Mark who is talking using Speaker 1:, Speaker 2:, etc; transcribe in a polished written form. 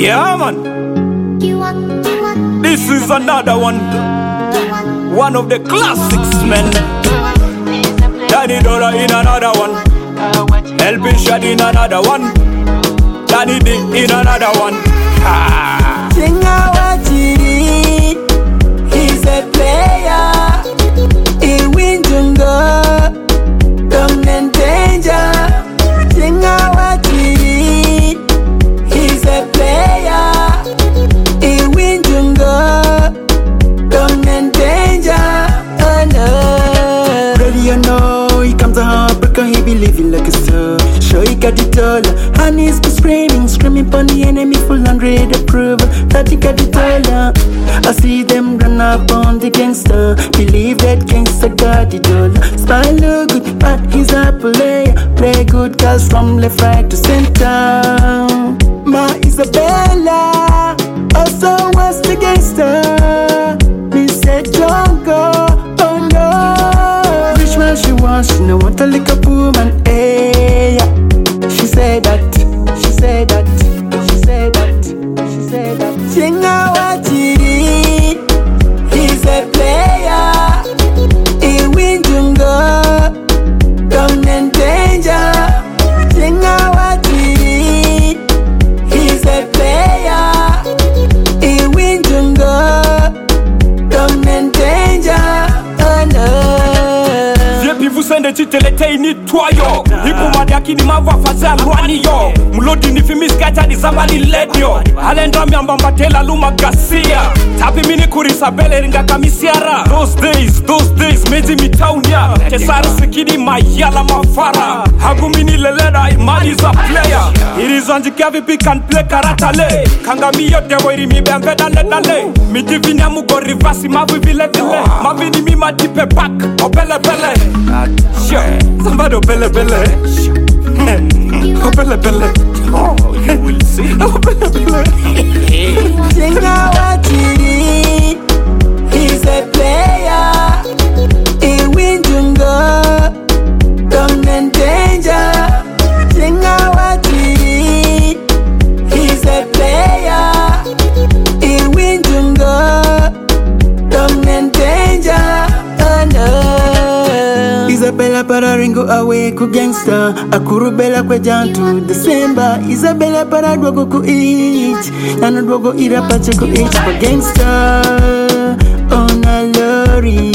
Speaker 1: Yeah, man. This is another one. One of the classics, man. Danny Dora in another one. LP Shad in another one. Danny D in another one.
Speaker 2: Chinga Wachiri, he's a player. He wins jungle, dominant danger. Chinga Wachiri, he's a player. He wins jungle, dominant danger. Oh no. Ready or no, he comes a heartbreaker, he be living like a star. Sure he got it all, and he's been screaming pon the enemy full and ready to prove that he got it all. I see them run up on the gangster, believe that gangster got it all. Smile look good, but he's a player. Play good girls from left, right to center. Ma Isabella also was the gangster. Me said don't go, oh no. Rich man she wants, she know what a little woman, hey. She said that, she said that, she said that, she said that. Chinga Wachiri, he's a player. He win jungle, dominant danger. Chinga Wachiri, he's a player. He win jungle, dominant danger. Oh no.
Speaker 1: Vous sende titelete ni toyo Iku madaki ni mava faza luani yo Mulodi ni fimiskata ni zamani ledio Alenda miambamba tela luma gasia Tapi mini kurisabele ringa kamisiara Those days mezi mitaunia Kesari sikini mayala mafara Hagu mini leleda imani za player Irizanji kavi pi can play karatale Kangami yote wiri mi bembe dale Midivinya mugo rivasi mavi vile Mavini mi madipe back Opele pele Somebody belle. Oh, belle. Oh, you will see. Oh, belle.
Speaker 2: Chinga Wachiri, he's a player. He win jungle, dominant danger. Chinga Wachiri, he's a player. He win jungle, dominant danger. Oh no. Isabella para ringo away ku gangster. Akurubela kwe jantu December. Isabella para dwogo ku each. Nano dwogo ira pache ku each for gangster. On a lorry.